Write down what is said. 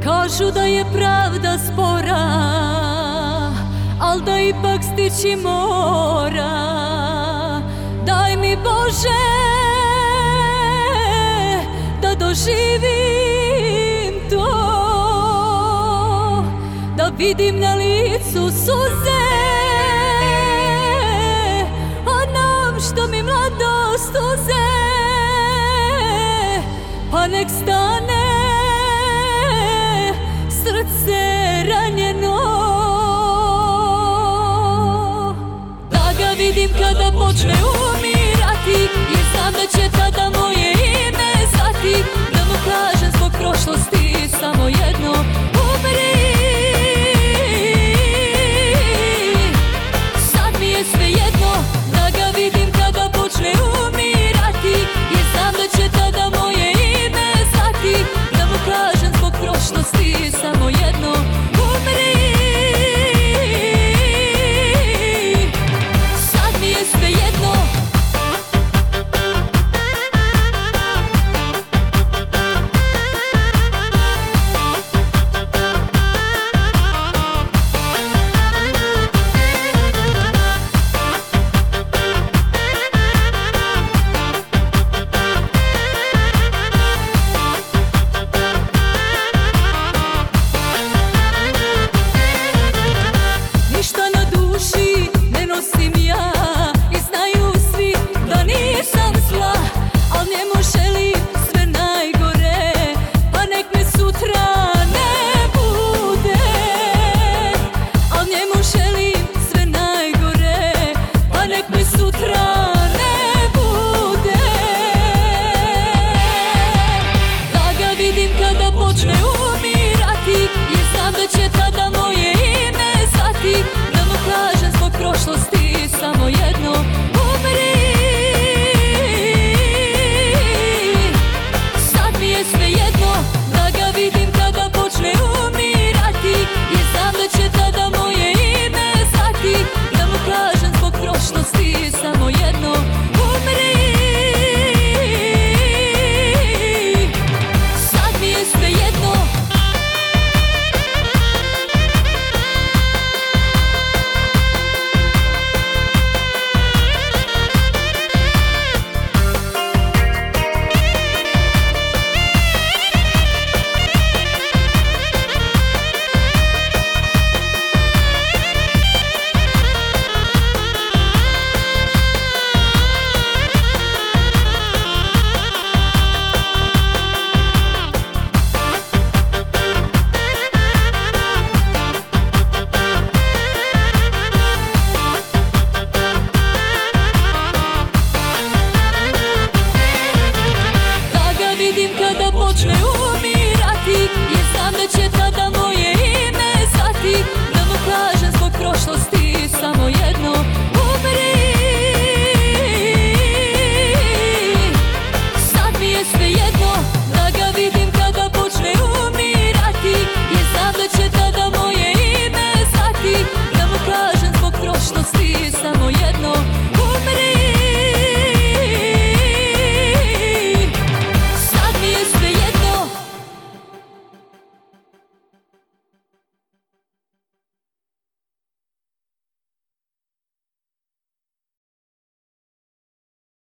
Kažu da je pravda spora, al da ipak stići mora. Daj mi Bože da doživim to, da vidim na licu suze onom što mi mladost uze. Pa nek stane srce ranjeno, da ga vidim kada počne umirati, jer znam da će tada moje ime zvati. Da mu kažem zbog prošlosti samo jedno: